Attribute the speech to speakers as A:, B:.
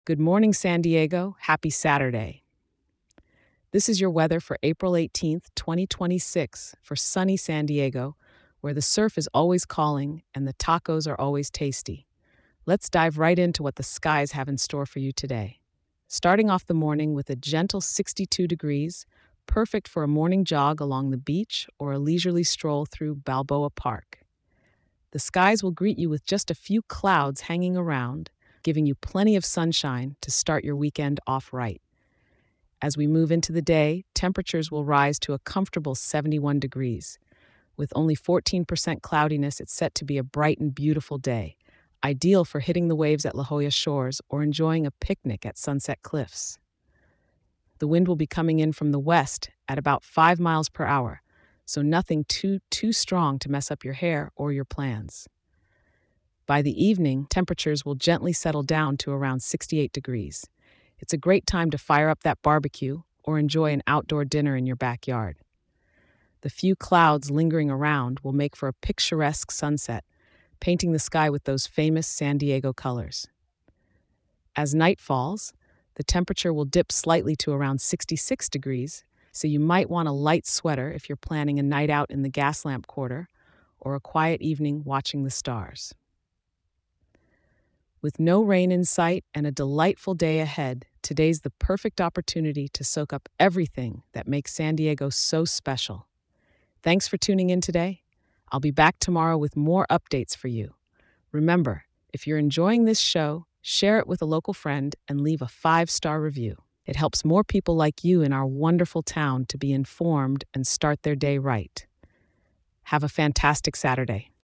A: Good morning, San Diego. Happy Saturday. This is your weather for April 18th, 2026, for sunny San Diego, where the surf is always calling and the tacos are always tasty. Let's dive right into what the skies have in store for you today. Starting off the morning with a gentle 62 degrees, perfect for a morning jog along the beach or a leisurely stroll through Balboa Park. The skies will greet you with just a few clouds hanging around, giving you plenty of sunshine to start your weekend off right. As we move into the day, temperatures will rise to a comfortable 71 degrees. With only 14% cloudiness, it's set to be a bright and beautiful day, ideal for hitting the waves at La Jolla Shores or enjoying a picnic at Sunset Cliffs. The wind will be coming in from the west at about 5 miles per hour, so nothing too strong to mess up your hair or your plans. By the evening, temperatures will gently settle down to around 68 degrees. It's a great time to fire up that barbecue or enjoy an outdoor dinner in your backyard. The few clouds lingering around will make for a picturesque sunset, painting the sky with those famous San Diego colors. As night falls, the temperature will dip slightly to around 66 degrees, so you might want a light sweater if you're planning a night out in the Gaslamp Quarter or a quiet evening watching the stars. With no rain in sight and a delightful day ahead, today's the perfect opportunity to soak up everything that makes San Diego so special. Thanks for tuning in today. I'll be back tomorrow with more updates for you. Remember, if you're enjoying this show, share it with a local friend and leave a 5-star review. It helps more people like you in our wonderful town to be informed and start their day right. Have a fantastic Saturday.